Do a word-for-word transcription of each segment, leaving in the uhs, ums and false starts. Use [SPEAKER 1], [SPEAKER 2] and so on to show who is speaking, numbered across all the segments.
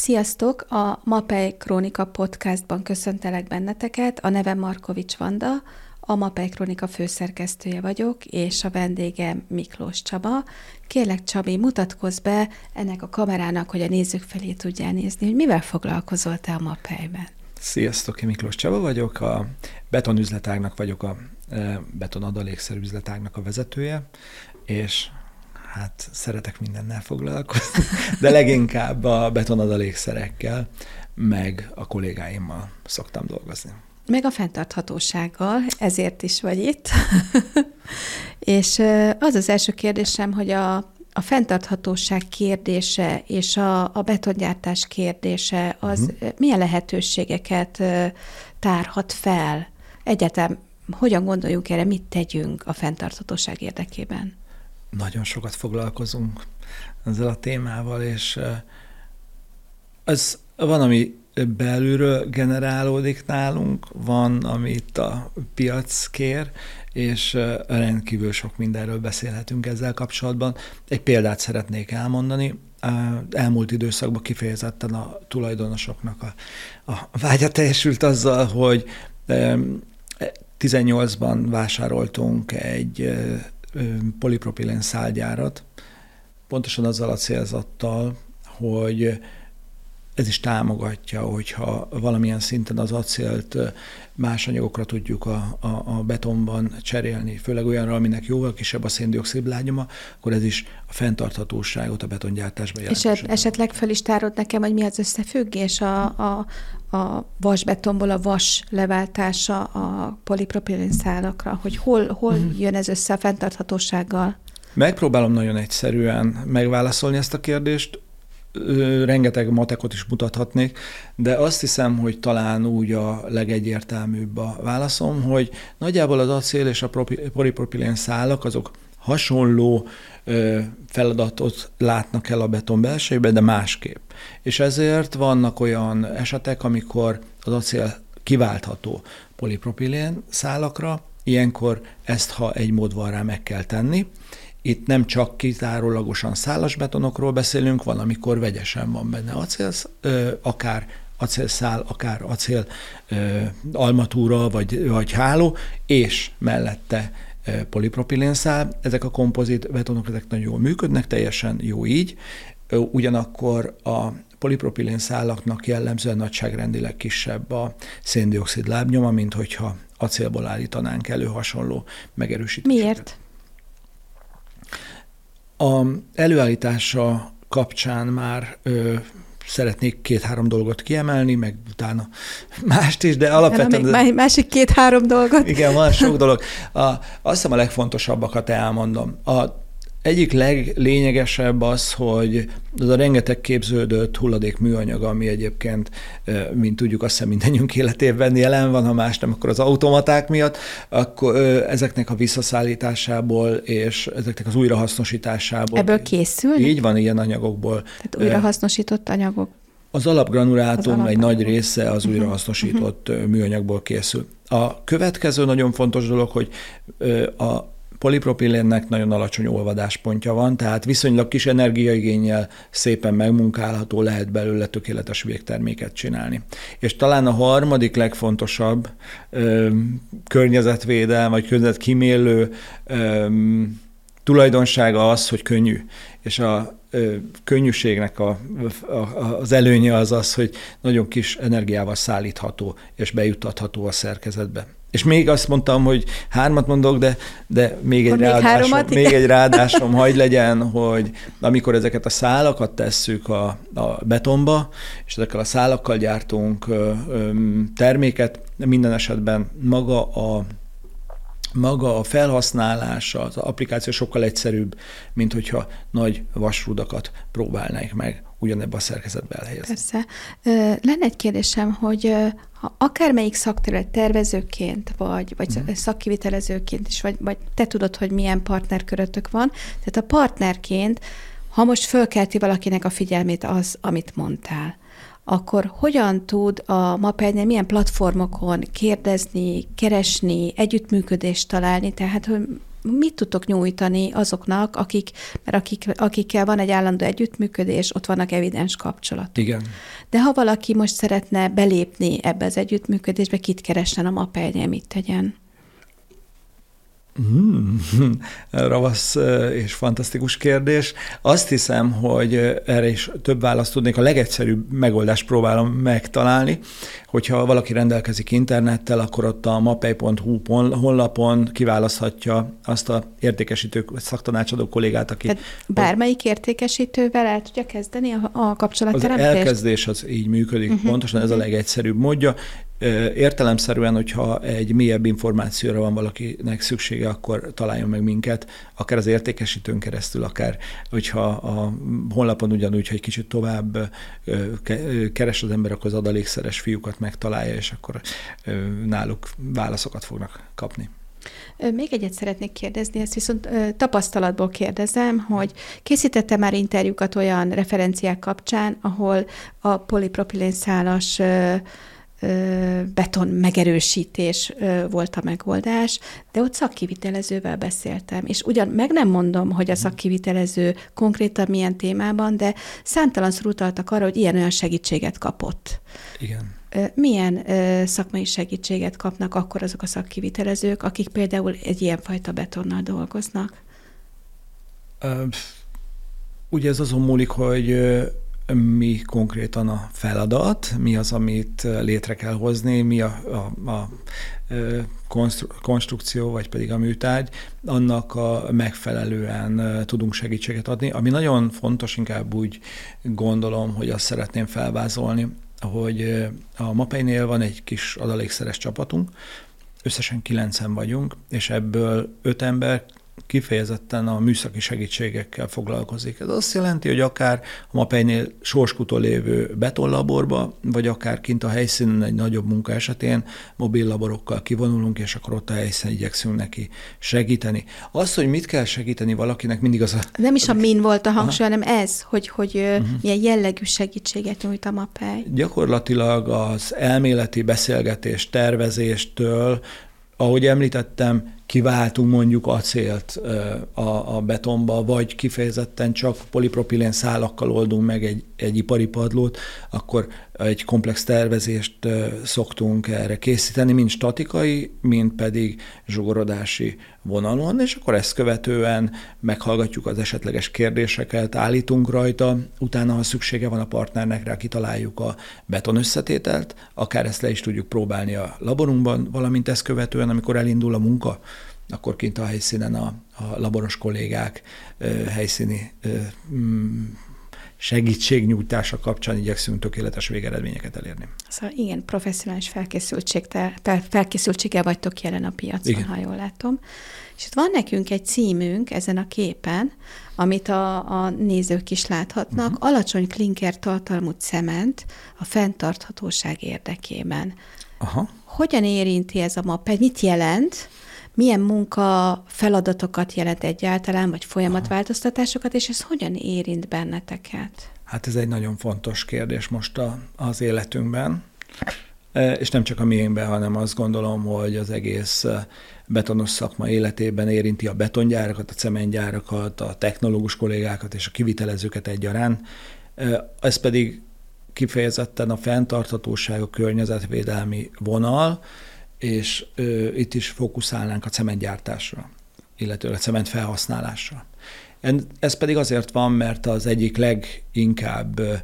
[SPEAKER 1] Sziasztok! A Mapei Krónika podcastban köszöntelek benneteket. A nevem Markovics Vanda, a Mapei Krónika főszerkesztője vagyok, és a vendégem Miklós Csaba. Kérlek, Csabi, mutatkozz be ennek a kamerának, hogy a nézők felé tudjál nézni, hogy mivel foglalkozol te a Mapeiben.
[SPEAKER 2] Sziasztok, én Miklós Csaba vagyok, a betonüzletágnak vagyok, a betonadalékszer üzletágnak a vezetője, és hát szeretek mindennel foglalkozni, de leginkább a betonadalékszerekkel, meg a kollégáimmal szoktam dolgozni.
[SPEAKER 1] Meg a fenntarthatósággal, ezért is vagy itt. És az az első kérdésem, hogy a, a fenntarthatóság kérdése és a, a betongyártás kérdése, az uh-huh. milyen lehetőségeket tárhat fel? Egyáltalán hogyan gondoljunk erre, mit tegyünk a fenntarthatóság érdekében?
[SPEAKER 2] Nagyon sokat foglalkozunk ezzel a témával, és az van, ami belülről generálódik nálunk, van, ami itt a piac kér, és rendkívül sok mindenről beszélhetünk ezzel kapcsolatban. Egy példát szeretnék elmondani. Elmúlt időszakban kifejezetten a tulajdonosoknak a, a vágya teljesült azzal, hogy tizennyolcban vásároltunk egy polipropilén szálgyárat, pontosan azzal a célzattal, hogy ez is támogatja, hogyha valamilyen szinten az acélt más anyagokra tudjuk a, a, a betonban cserélni, főleg olyanra, aminek jóval kisebb a szén-dioxid lábnyoma, akkor ez is a fenntarthatóságot a betongyártásban jelentősen.
[SPEAKER 1] És esetleg fel is tárod nekem, hogy mi az összefüggés a, a, a vasbetonból a vas leváltása a polipropilén szálakra, hogy hol, hol mm. jön ez össze a fenntarthatósággal? Megpróbálom
[SPEAKER 2] nagyon egyszerűen megválaszolni ezt a kérdést. Rengeteg matekot is mutathatnék, de azt hiszem, hogy talán úgy a legegyértelműbb a válaszom, hogy nagyjából az acél és a polipropilén szálak azok hasonló feladatot látnak el a beton belsejében, de másképp. És ezért vannak olyan esetek, amikor az acél kiváltható polipropilén szálakra, ilyenkor ezt, ha egy mód van rá, meg kell tenni. Itt nem csak kizárólagosan szálas betonokról beszélünk, van, amikor vegyesen van benne acél, akár acélszál, akár acél armatúra, vagy, vagy háló, és mellette polipropilénszál. Ezek a kompozit betonok, ezek nagyon jól működnek, teljesen jó így. Ugyanakkor a polipropilén szálaknak jellemzően nagyságrendileg kisebb a szén-dioxid lábnyoma, mint hogyha acélból állítanánk elő hasonló megerősítéseket.
[SPEAKER 1] Miért?
[SPEAKER 2] A előállítása kapcsán már ö, szeretnék két-három dolgot kiemelni, meg utána mást is, de alapvetően...
[SPEAKER 1] De másik két-három dolgot.
[SPEAKER 2] Igen, van sok dolog. A, azt hiszem a legfontosabbakat elmondom. A egyik leglényegesebb az, hogy az a rengeteg képződött hulladék műanyag, ami egyébként, mint tudjuk, azt hiszem mindannyiunk életében jelen van, ha más nem, akkor az automaták miatt, akkor ezeknek a visszaszállításából és ezeknek az újrahasznosításából.
[SPEAKER 1] Ebből készül?
[SPEAKER 2] Így van, ilyen anyagokból.
[SPEAKER 1] Tehát újrahasznosított anyagok.
[SPEAKER 2] Az alapgranulátum az egy nagy része az újrahasznosított uh-huh. műanyagból készül. A következő nagyon fontos dolog, hogy a polipropilénnek nagyon alacsony olvadáspontja van, tehát viszonylag kis energiaigénnyel szépen megmunkálható, lehet belőle tökéletes végterméket csinálni. És talán a harmadik legfontosabb ö, környezetvédelem, vagy környezetkímélő ö, tulajdonsága az, hogy könnyű. És a ö, könnyűségnek a, a, az előnye az az, hogy nagyon kis energiával szállítható és bejuttatható a szerkezetbe. És még azt mondtam, hogy hármat mondok, de, de még, egy ráadásom, még egy ráadásom hagy legyen, hogy amikor ezeket a szálakat tesszük a, a betonba, és ezekkel a szálakkal gyártunk ö, ö, terméket, minden esetben maga a maga a felhasználása, az applikáció sokkal egyszerűbb, mint hogyha nagy vasrudakat próbálnánk meg ugyanebben a szerkezetbe elhelyezni.
[SPEAKER 1] Persze. Lenne egy kérdésem, hogy ha akármelyik szakterület tervezőként, vagy, vagy uh-huh. szakkivitelezőként is, vagy, vagy te tudod, hogy milyen partnerkörötök van, tehát a partnerként, ha most fölkelti valakinek a figyelmét az, amit mondtál, akkor hogyan tud a Mapeinél milyen platformokon kérdezni, keresni, együttműködést találni, tehát hogy mit tudtok nyújtani azoknak, akik, mert akik, akikkel van egy állandó együttműködés, ott vannak evidens kapcsolatok.
[SPEAKER 2] Igen.
[SPEAKER 1] De ha valaki most szeretne belépni ebbe az együttműködésbe, kit keressen a MAPEI-nél, mit tegyen?
[SPEAKER 2] Hmm, ravasz és fantasztikus kérdés. Azt hiszem, hogy erre is több választ tudnék. A legegyszerűbb megoldást próbálom megtalálni, hogyha valaki rendelkezik internettel, akkor ott a mapei pont hu honlapon kiválaszthatja azt a értékesítő szaktanácsadó kollégát, aki...
[SPEAKER 1] Tehát bármelyik értékesítővel el tudja kezdeni a, a kapcsolatteremtést?
[SPEAKER 2] Az elkezdés az így működik, uh-huh, pontosan ez uh-huh. a legegyszerűbb módja. Értelemszerűen, hogyha egy mélyebb információra van valakinek szüksége, akkor találjon meg minket, akár az értékesítőn keresztül, akár hogyha a honlapon ugyanúgy, hogy kicsit tovább keres az ember, akkor az adalékszeres fiúkat megtalálja, és akkor náluk válaszokat fognak kapni.
[SPEAKER 1] Még egyet szeretnék kérdezni, ezt viszont tapasztalatból kérdezem, hogy készítette már interjúkat olyan referenciák kapcsán, ahol a polipropilénszálas beton megerősítés volt a megoldás, de ott szakkivitelezővel beszéltem, és ugyan meg nem mondom, hogy a szakkivitelező konkrétan milyen témában, de számtalanszor utaltak arra, hogy ilyen-olyan segítséget kapott.
[SPEAKER 2] Igen.
[SPEAKER 1] Milyen szakmai segítséget kapnak akkor azok a szakkivitelezők, akik például egy ilyenfajta betonnal dolgoznak?
[SPEAKER 2] Ugye ez azon múlik, hogy mi konkrétan a feladat, mi az, amit létre kell hozni, mi a, a, a konstrukció, vagy pedig a műtárgy, annak a megfelelően tudunk segítséget adni. Ami nagyon fontos, inkább úgy gondolom, hogy azt szeretném felvázolni, hogy a MAPEI-nél van egy kis adalékszeres csapatunk, összesen kilencen vagyunk, és ebből öt ember kifejezetten a műszaki segítségekkel foglalkozik. Ez azt jelenti, hogy akár a MAPEI-nél sorskúton lévő betonlaborba, vagy akár kint a helyszínen egy nagyobb munka esetén mobil laborokkal kivonulunk, és akkor ott a helyszínen igyekszünk neki segíteni. Az, hogy mit kell segíteni valakinek, mindig az a...
[SPEAKER 1] Nem is a min volt a hangsúly, hanem ez, hogy, hogy uh-huh. milyen jellegű segítséget nyújt a MAPEI.
[SPEAKER 2] Gyakorlatilag az elméleti beszélgetés tervezéstől, ahogy említettem, kiváltunk mondjuk acélt a, a betonba, vagy kifejezetten csak polipropilén szálakkal oldunk meg egy, egy ipari padlót, akkor egy komplex tervezést szoktunk erre készíteni, mind statikai, mind pedig zsugorodási vonalon, és akkor ezt követően meghallgatjuk az esetleges kérdéseket, állítunk rajta, utána, ha szüksége van a partnernek rá, kitaláljuk a beton összetételt, akár ezt le is tudjuk próbálni a laborunkban, valamint ezt követően, amikor elindul a munka, akkor kint a helyszínen a, a laboros kollégák ö, helyszíni ö, segítségnyújtása kapcsán igyekszünk tökéletes végeredményeket elérni.
[SPEAKER 1] Szóval igen, professzionális felkészültséggel vagytok jelen a piacon, igen. Ha jól látom. És itt van nekünk egy címünk ezen a képen, amit a, a nézők is láthatnak, uh-huh. Alacsony klinker tartalmú cement a fenntarthatóság érdekében.
[SPEAKER 2] Aha.
[SPEAKER 1] Hogyan érinti ez a MAPEI? Mit jelent? Milyen munka feladatokat jelent egyáltalán, vagy folyamatváltoztatásokat, és ez hogyan érint benneteket?
[SPEAKER 2] Hát ez egy nagyon fontos kérdés most a, az életünkben, és nem csak a miénkben, hanem azt gondolom, hogy az egész betonos szakma életében érinti a betongyárakat, a cementgyárakat, a technológus kollégákat és a kivitelezőket egyaránt. Ez pedig kifejezetten a fenntarthatóság, a környezetvédelmi vonal, és ö, itt is fókuszálnánk a cementgyártásra, illetőleg a cement felhasználásra. Ez pedig azért van, mert az egyik leginkább ö,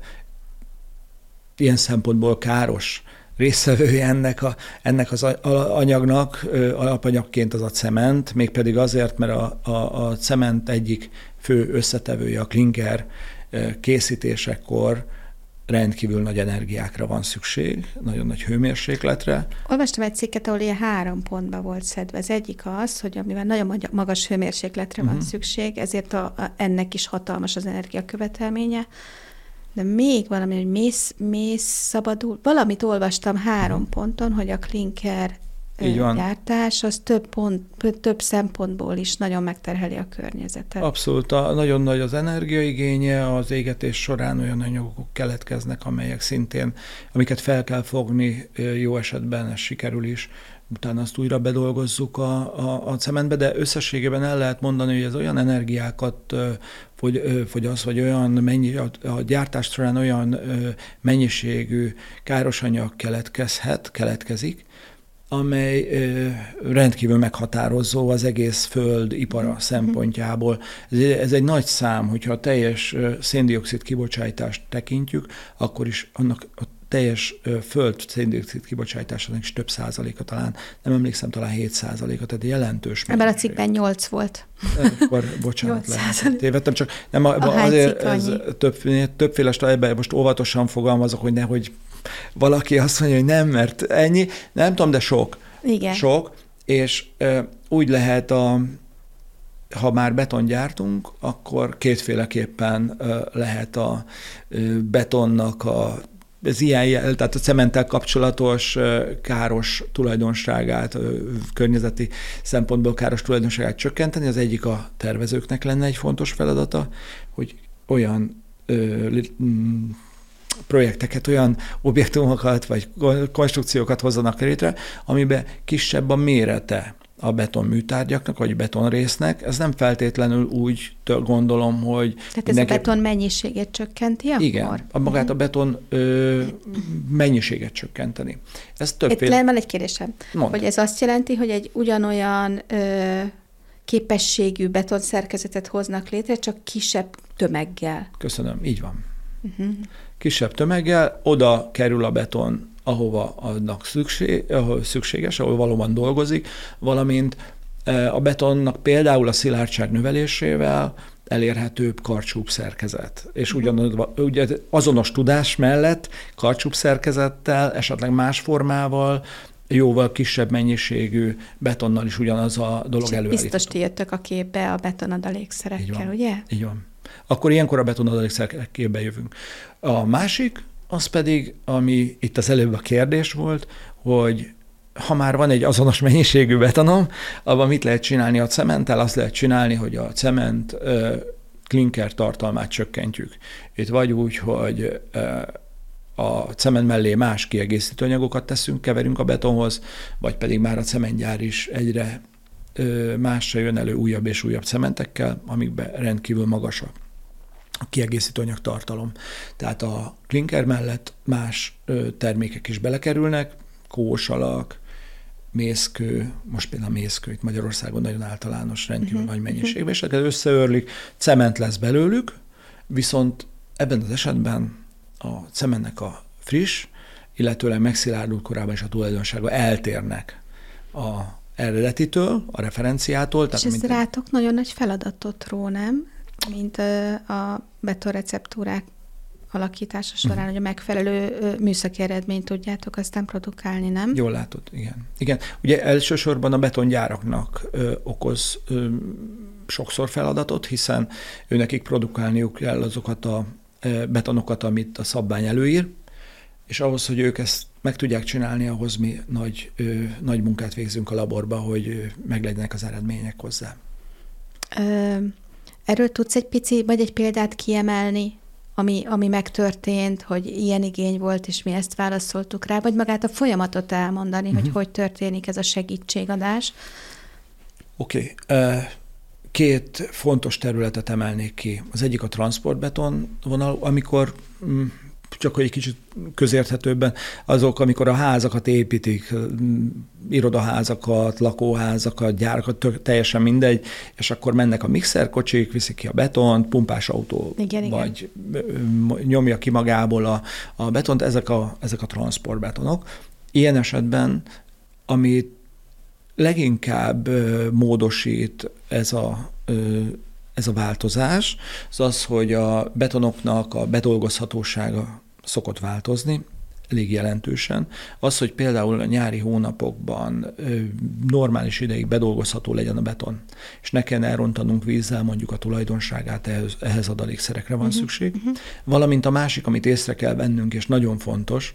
[SPEAKER 2] ilyen szempontból káros résztvevője ennek, a, ennek az anyagnak, ö, alapanyagként az a cement, mégpedig azért, mert a, a, a cement egyik fő összetevője, a klinker ö, készítésekor rendkívül nagy energiákra van szükség, nagyon nagy hőmérsékletre.
[SPEAKER 1] Olvastam egy cikket, ahol ilyen három pontba volt szedve. Az egyik az, hogy amivel nagyon magas hőmérsékletre uh-huh. van szükség, ezért a, a, ennek is hatalmas az energiakövetelménye. De még valami, hogy mész, mész szabadul. Valamit olvastam három uh-huh. ponton, hogy a klinker gyártás, az több, pont, több szempontból is nagyon megterheli a környezetet.
[SPEAKER 2] Abszolút. A, nagyon nagy az energiaigénye, az égetés során olyan anyagok keletkeznek, amelyek szintén, amiket fel kell fogni, jó esetben ez sikerül is, utána azt újra bedolgozzuk a, a, a cementbe, de összességében el lehet mondani, hogy ez olyan energiákat fogy, fogyaszt, vagy olyan mennyi, a, a gyártás során olyan mennyiségű káros anyag keletkezhet, keletkezik, amely rendkívül meghatározó az egész föld ipara szempontjából. Ez, ez egy nagy szám, hogyha a teljes széndioxid kibocsátást tekintjük, akkor is annak a teljes föld széndioxid kibocsátásának is több százaléka talán, nem emlékszem, talán hét százaléka, tehát jelentős.
[SPEAKER 1] Ebben a cikkben nyolc volt.
[SPEAKER 2] Akkor bocsánat, lehet, tévedtem, csak nem, a,
[SPEAKER 1] a
[SPEAKER 2] azért ez több, többféle ebben most óvatosan fogalmazok, hogy nehogy valaki azt mondja, hogy nem, mert ennyi, nem tudom, de sok.
[SPEAKER 1] Igen.
[SPEAKER 2] Sok, és e, úgy lehet, a, ha már beton gyártunk, akkor kétféleképpen e, lehet a e, betonnak a ez ilyen, tehát a cementtel kapcsolatos káros tulajdonságát, környezeti szempontból káros tulajdonságát csökkenteni. Az egyik a tervezőknek lenne egy fontos feladata, hogy olyan ö, projekteket, olyan objektumokat vagy konstrukciókat hozzanak létre, amiben kisebb a mérete a betonműtárgyaknak, vagy betonrésznek. Ez nem feltétlenül úgy gondolom, hogy...
[SPEAKER 1] Tehát ez mindenki... a beton mennyiségét csökkenti akkor?
[SPEAKER 2] Igen, a magát uh-huh. a beton ö, mennyiséget csökkenteni. Ez többféle...
[SPEAKER 1] Itt van egy kérdésem, Mondd. Hogy ez azt jelenti, hogy egy ugyanolyan ö, képességű betonszerkezetet hoznak létre, csak kisebb tömeggel.
[SPEAKER 2] Köszönöm, így van. Uh-huh. Kisebb tömeggel, oda kerül a beton, ahova annak szükség, ahol szükséges, ahol valóban dolgozik, valamint a betonnak például a szilárdság növelésével elérhetőbb karcsúbb szerkezet. És ugyanaz, ugye azonos tudás mellett karcsúbb szerkezettel, esetleg más formával, jóval kisebb mennyiségű betonnal is ugyanaz a dolog előállítható.
[SPEAKER 1] Biztos ti jöttök a képbe a betonadalékszerekkel, ugye?
[SPEAKER 2] Így van. Akkor ilyenkor a betonadalékszerek képbe jövünk. A másik, az pedig, ami itt az előbb a kérdés volt, hogy ha már van egy azonos mennyiségű betonom, abban mit lehet csinálni a cementtel? Azt lehet csinálni, hogy a cement ö, klinker tartalmát csökkentjük. Itt vagy úgy, hogy ö, a cement mellé más kiegészítő anyagokat teszünk, keverünk a betonhoz, vagy pedig már a cementgyár is egyre ö, másra jön elő újabb és újabb cementekkel, amikben rendkívül magas a a kiegészítő anyag tartalom. Tehát a klinker mellett más ö, termékek is belekerülnek, kósalak, mészkő, most például mészkő, itt Magyarországon nagyon általános, rendkívül uh-huh. nagy mennyiségben, és ezeket összeörlik, cement lesz belőlük, viszont ebben az esetben a cementnek a friss, illetőleg megszilárdult korában is a tulajdonsága eltérnek a eredetitől, a referenciától.
[SPEAKER 1] És ez rátok nagyon nagy feladatot ró, nem? Mint a betonreceptúrák alakítása során, uh-huh. hogy a megfelelő műszaki eredményt tudjátok aztán produkálni, nem?
[SPEAKER 2] Jól látod, igen. Igen. Ugye elsősorban a betongyáraknak ö, okoz ö, sokszor feladatot, hiszen őnekik produkálniuk kell azokat a ö, betonokat, amit a szabvány előír, és ahhoz, hogy ők ezt meg tudják csinálni, ahhoz mi nagy, ö, nagy munkát végzünk a laborba, hogy ö, meglegyenek az eredmények hozzá.
[SPEAKER 1] Ö, erről tudsz egy pici, vagy egy példát kiemelni, ami, ami megtörtént, hogy ilyen igény volt, és mi ezt válaszoltuk rá, vagy magát a folyamatot elmondani, uh-huh. hogy hogy történik ez a segítségadás?
[SPEAKER 2] Oké. Okay. Két fontos területet emelnék ki. Az egyik a transportbeton vonal, amikor csak hogy egy kicsit közérthetőbben, azok, amikor a házakat építik, irodaházakat, lakóházakat, gyárakat, tök, teljesen mindegy, és akkor mennek a mixerkocsik, viszik ki a betont, pumpás autó, igen, vagy igen. nyomja ki magából a, a betont, ezek a, ezek a transportbetonok. Ilyen esetben, amit leginkább módosít ez a Ez a változás, az az, hogy a betonoknak a bedolgozhatósága szokott változni, elég jelentősen. Az, hogy például a nyári hónapokban normális ideig bedolgozható legyen a beton, és ne kellene elrontanunk vízzel mondjuk a tulajdonságát, ehhez, ehhez adalékszerekre van uh-huh, szükség. Uh-huh. Valamint a másik, amit észre kell vennünk, és nagyon fontos,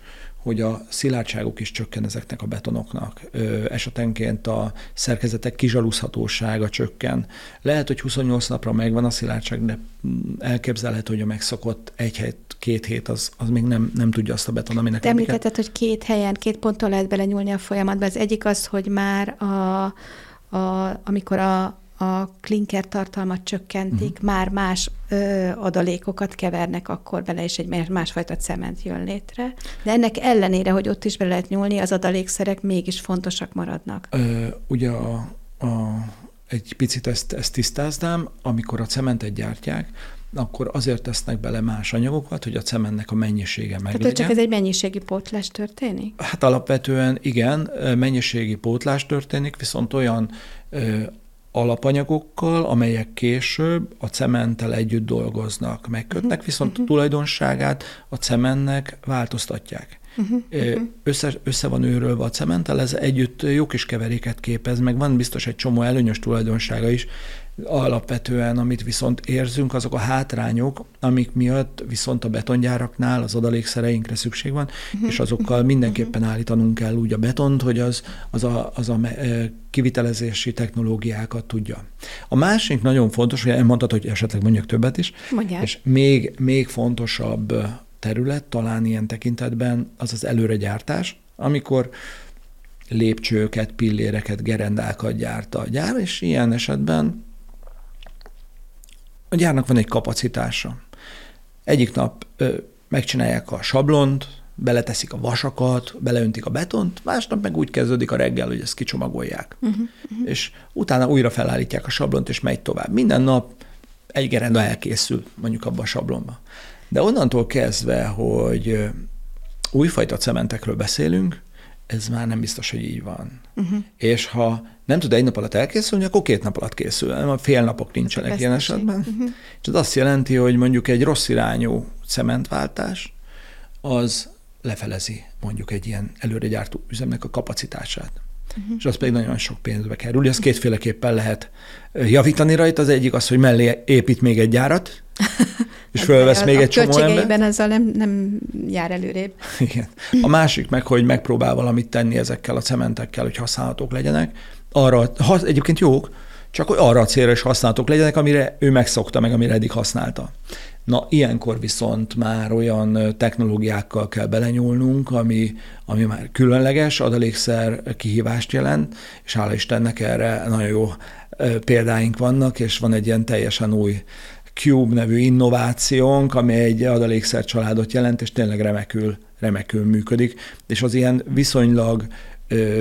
[SPEAKER 2] hogy a szilárdságuk is csökken ezeknek a betonoknak. Esetenként a szerkezetek kizsaluzhatósága csökken. Lehet, hogy huszonnyolc napra megvan a szilárdság, de elképzelhető, hogy a megszokott egy hét, két hét, az, az még nem, nem tudja azt a beton, aminek...
[SPEAKER 1] Te említetted, hogy két helyen, két ponton lehet belenyúlni a folyamatba. Az egyik az, hogy már a, a, amikor a a klinker tartalmat csökkentik, uh-huh. már más ö, adalékokat kevernek akkor bele, és egy másfajta cement jön létre. De ennek ellenére, hogy ott is bele lehet nyúlni, az adalékszerek mégis fontosak maradnak.
[SPEAKER 2] Ö, ugye a, a, egy picit ezt, ezt tisztáznám, amikor a cementet gyártják, akkor azért tesznek bele más anyagokat, hogy a cementnek a mennyisége meglegyen.
[SPEAKER 1] Tehát csak ez egy mennyiségi pótlás történik?
[SPEAKER 2] Hát alapvetően igen, mennyiségi pótlás történik, viszont olyan ö, alapanyagokkal, amelyek később a cementtel együtt dolgoznak, megkötnek, viszont uh-huh. a tulajdonságát a cementnek változtatják. Uh-huh. Össze, össze van őrölve a cementtel, ez együtt jó kis keveréket képez, meg van biztos egy csomó előnyös tulajdonsága is, alapvetően, amit viszont érzünk, azok a hátrányok, amik miatt viszont a betongyáraknál az adalékszereinkre szükség van, uh-huh. és azokkal mindenképpen állítanunk kell úgy a betont, hogy az, az a, az a kivitelezési technológiákat tudja. A másik nagyon fontos, hogy elmondtad, hogy esetleg mondjak többet is,
[SPEAKER 1] Mondjál.
[SPEAKER 2] és még, még fontosabb terület talán ilyen tekintetben az az előregyártás, amikor lépcsőket, pilléreket, gerendákat gyárt a gyár, és ilyen esetben a gyárnak van egy kapacitása. Egyik nap ö, megcsinálják a sablont, beleteszik a vasakat, beleöntik a betont, másnap meg úgy kezdődik a reggel, hogy ezt kicsomagolják. Uh-huh, uh-huh. És utána újra felállítják a sablont, és megy tovább. Minden nap egy gerenda elkészül, mondjuk abban a sablonba. De onnantól kezdve, hogy újfajta cementekről beszélünk, ez már nem biztos, hogy így van. Uh-huh. És ha nem tud egy nap alatt elkészülni, akkor két nap alatt készül. A fél napok nincsenek ilyen esetben. Uh-huh. És ez azt jelenti, hogy mondjuk egy rossz irányú cementváltás, az lefelezi mondjuk egy ilyen előregyártó üzemnek a kapacitását. Uh-huh. És az pedig nagyon sok pénzbe kerül. Ezt kétféleképpen lehet javítani rajta. Az egyik az, hogy mellé épít még egy gyárat, és fölvesz még egy csomó ember. A
[SPEAKER 1] költségeiben ezzel nem, nem jár előrébb.
[SPEAKER 2] Igen. A másik meg, hogy megpróbál valamit tenni ezekkel a cementekkel, hogy használhatók legyenek. Arra, ha, egyébként jók, csak hogy arra a célra is használhatók legyenek, amire ő megszokta, meg amire eddig használta. Na, ilyenkor viszont már olyan technológiákkal kell belenyúlnunk, ami, ami már különleges, adalékszer kihívást jelent, és hála Istennek erre nagyon jó példáink vannak, és van egy ilyen teljesen új Cube nevű innovációnk, ami egy adalékszer családot jelent, és tényleg remekül, remekül működik, és az ilyen viszonylag ö,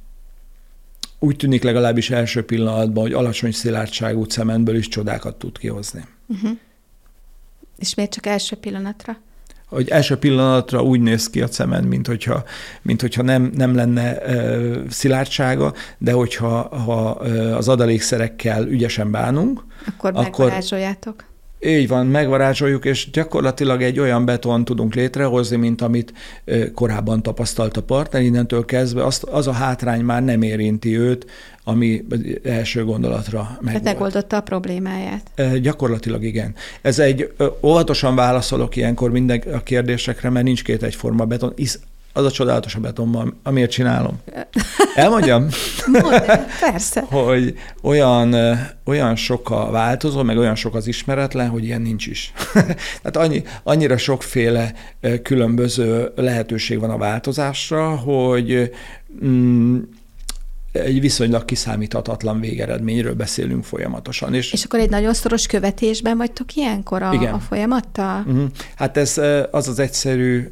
[SPEAKER 2] úgy tűnik legalábbis első pillanatban, hogy alacsony szilárdságú cementből is csodákat tud kihozni. Uh-huh.
[SPEAKER 1] És miért csak első pillanatra?
[SPEAKER 2] Hogy első pillanatra úgy néz ki a cement, mint hogyha, mint hogyha nem, nem lenne ö, szilárdsága, de hogyha ha, ö, az adalékszerekkel ügyesen bánunk,
[SPEAKER 1] akkor, akkor megvarázsoljátok.
[SPEAKER 2] Így van, megvarázsoljuk, és gyakorlatilag egy olyan beton tudunk létrehozni, mint amit ö, korábban tapasztalt a partner. Innentől kezdve azt, az a hátrány már nem érinti őt, ami első gondolatra megvolt.
[SPEAKER 1] Tehát megoldotta a problémáját.
[SPEAKER 2] E, gyakorlatilag igen. Ez egy, ö, óvatosan válaszolok ilyenkor minden a kérdésekre, mert nincs két egyforma beton. Isz, az a csodálatos a betonban, amiért csinálom. Elmondjam?
[SPEAKER 1] Mondd, persze.
[SPEAKER 2] Hogy olyan, olyan sok a változó, meg olyan sok az ismeretlen, hogy ilyen nincs is. Tehát annyi, annyira sokféle különböző lehetőség van a változásra, hogy mm, egy viszonylag kiszámíthatatlan végeredményről beszélünk folyamatosan. És,
[SPEAKER 1] és akkor egy nagyon szoros követésben vagytok ilyenkor a, a folyamattal?
[SPEAKER 2] Uh-huh. Hát ez az az egyszerű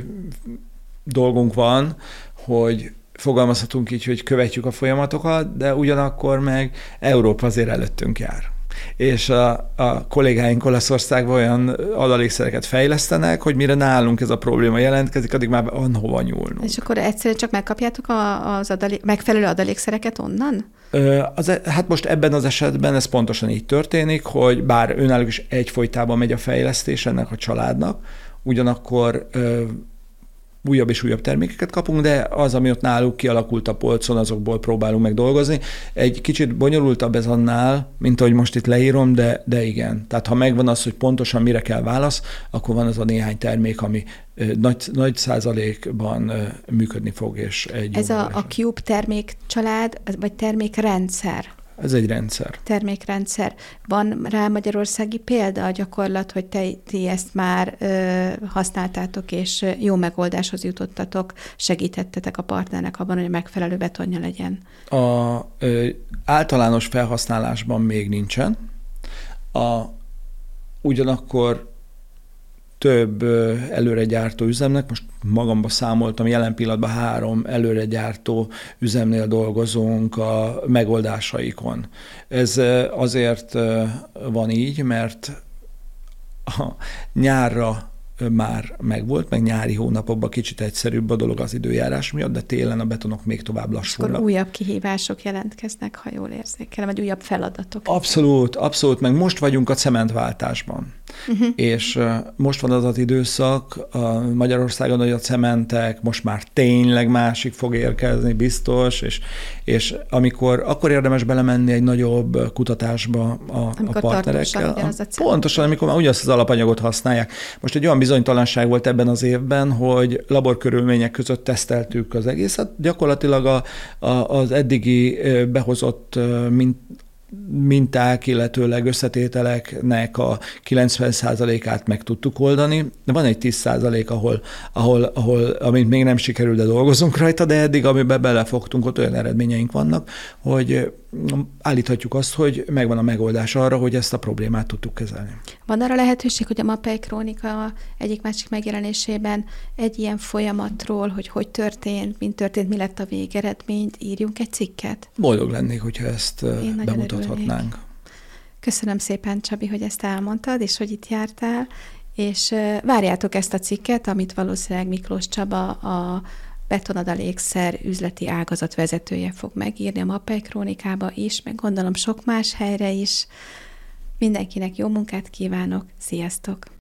[SPEAKER 2] dolgunk van, hogy fogalmazhatunk így, hogy követjük a folyamatokat, de ugyanakkor meg Európa azért előttünk jár. És a, a kollégáink Olaszországban olyan adalékszereket fejlesztenek, hogy mire nálunk ez a probléma jelentkezik, addig már van hova nyúlnunk.
[SPEAKER 1] És akkor egyszerűen csak megkapjátok a, az adalék, megfelelő adalékszereket onnan?
[SPEAKER 2] Ö, az, hát most ebben az esetben ez pontosan így történik, hogy bár önállók is egyfolytában megy a fejlesztés ennek a családnak, ugyanakkor ö, újabb és újabb termékeket kapunk, de az, ami ott náluk kialakult a polcon, azokból próbálunk meg dolgozni. Egy kicsit bonyolultabb ez annál, mint ahogy most itt leírom, de, de igen. Tehát ha megvan az, hogy pontosan mire kell válasz, akkor van az a néhány termék, ami nagy, nagy százalékban működni fog. És egy
[SPEAKER 1] ez a, a Cube termékcsalád, vagy termékrendszer?
[SPEAKER 2] Ez egy rendszer.
[SPEAKER 1] Termékrendszer. Van rá magyarországi példa, a gyakorlat, hogy te, ti ezt már ö, használtátok, és jó megoldáshoz jutottatok, segítettetek a partnernek abban, hogy a megfelelő betonja legyen?
[SPEAKER 2] A ö, általános felhasználásban még nincsen. A, ugyanakkor több ö, előregyártó üzemnek, most magamba számoltam, jelen pillanatban három előregyártó üzemnél dolgozunk a megoldásaikon. Ez azért van így, mert a nyárra már megvolt, meg nyári hónapokban kicsit egyszerűbb a dolog az időjárás miatt, de télen a betonok még tovább lassulnak.
[SPEAKER 1] Akkor újabb kihívások jelentkeznek, ha jól érzékelem, vagy újabb feladatok.
[SPEAKER 2] Abszolút, abszolút, meg most vagyunk a cementváltásban. Uh-huh. És most van az az időszak a Magyarországon, hogy a cementek most már tényleg másik fog érkezni, biztos, és, és amikor, akkor érdemes belemenni egy nagyobb kutatásba a, a partnerekkel. A pontosan, amikor már ugyanazt az alapanyagot használják. Most egy olyan bizonytalanság volt ebben az évben, hogy laborkörülmények között teszteltük az egészet. Gyakorlatilag a, a, az eddigi behozott mint minták, illetőleg összetételeknek a kilencven százalékát meg tudtuk oldani. De van egy tíz százalék, ahol, ahol, ahol, amit még nem sikerül, de dolgozunk rajta, de eddig, amiben belefogtunk, ott olyan eredményeink vannak, hogy állíthatjuk azt, hogy megvan a megoldás arra, hogy ezt a problémát tudtuk kezelni.
[SPEAKER 1] Van arra lehetőség, hogy a Mappely Krónika egyik másik megjelenésében egy ilyen folyamatról, hogy hogy történt, mint történt, mi lett a végeredmény, írjunk egy cikket?
[SPEAKER 2] Boldog lennék, hogyha ezt Én bemutathatnánk.
[SPEAKER 1] Köszönöm szépen, Csabi, hogy ezt elmondtad, és hogy itt jártál, és várjátok ezt a cikket, amit valószínűleg Miklós Csaba, a betonadalékszer üzleti ágazat vezetője fog megírni a Mappely Krónikába is, meg gondolom sok más helyre is. Mindenkinek jó munkát kívánok, sziasztok!